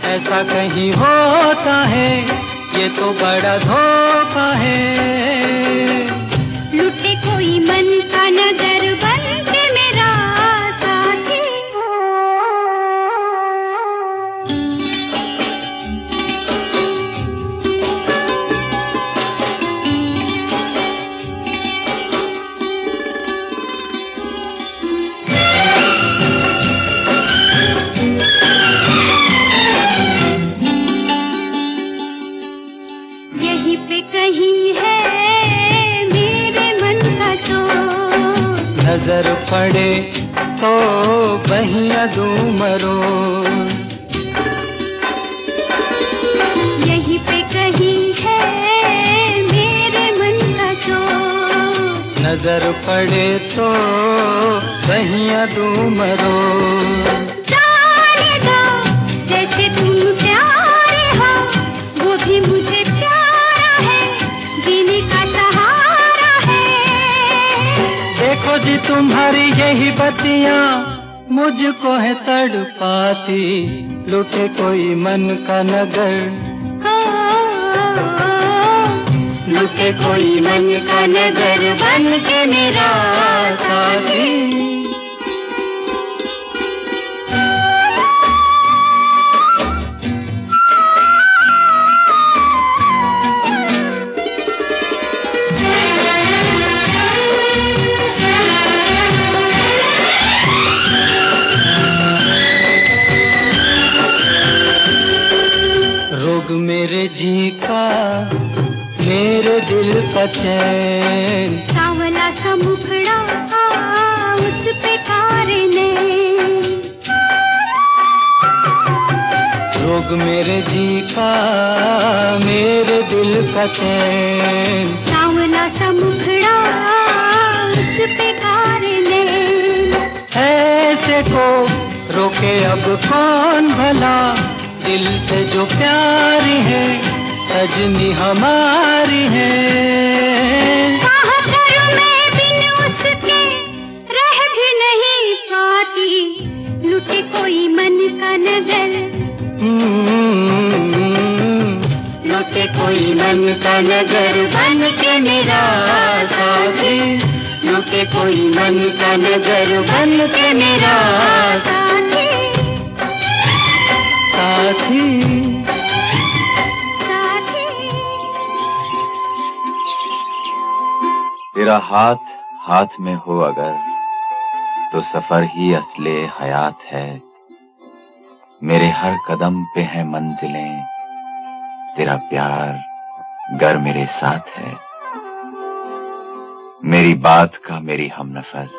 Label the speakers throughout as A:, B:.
A: ऐसा कहीं होता है, ये तो बड़ा धोखा है।
B: लुटे कोई मन का नगर बन के मेरा साथी। यहीं पे कहीं है मेरे मन का चोर,
A: नजर पड़े तो बहिया दूं मरो।
B: यहीं पे कहीं है मेरे मन का चोर,
A: नजर पड़े तो बहिया दूं मरो।
B: जाने दो जैसे तुम प्यारे हो, वो भी मुझे प्यारा है, जीने का सहारा है।
A: देखो जी तुम्हारी यही बत्तियां मुझको है तड़पाती, लुटे कोई मन का नगर, लुटे कोई मन का नगर बन के मेरा साथी। रोग मेरे जी का, मेरे दिल का चैन,
B: सावला सा मुखड़ा उस पे कारे ने,
A: रोग मेरे जी का, मेरे दिल का चैन,
B: सावला सा मुखड़ा उस पे कारे ने।
A: ऐसे को रोके अब कौन भला, दिल से जो प्यारी है सजनी हमारी है।
B: कहाँ करूं मैं बिन उसके रह भी नहीं पाती, लुटे कोई मन का नगर,
A: लुटे कोई मन का नगर बन के मेरा साथी, लुटे कोई मन का नगर बन के मेरा
B: साथी
A: साथी।
B: साथी।
C: तेरा हाथ हाथ में हो अगर, तो सफर ही असले हयात है। मेरे हर कदम पे है मंजिलें, तेरा प्यार गर मेरे साथ है। मेरी बात का मेरी हमनफस,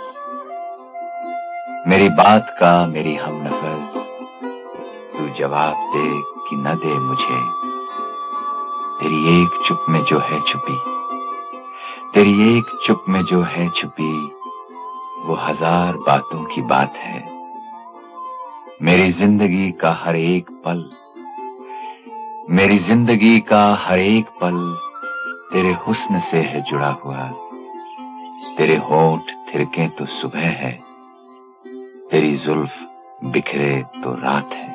C: मेरी बात का मेरी हमनफस, तू जवाब दे कि न दे मुझे। तेरी एक चुप में जो है छुपी, तेरी एक चुप में जो है छुपी, वो हजार बातों की बात है। मेरी जिंदगी का हर एक पल, मेरी जिंदगी का हर एक पल तेरे हुस्न से है जुड़ा हुआ। तेरे होंठ थिरके तो सुबह है, तेरी जुल्फ बिखरे तो रात है।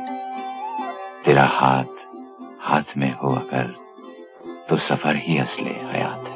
C: तेरा हाथ हाथ में हो अगर, तो सफर ही असले हयात है।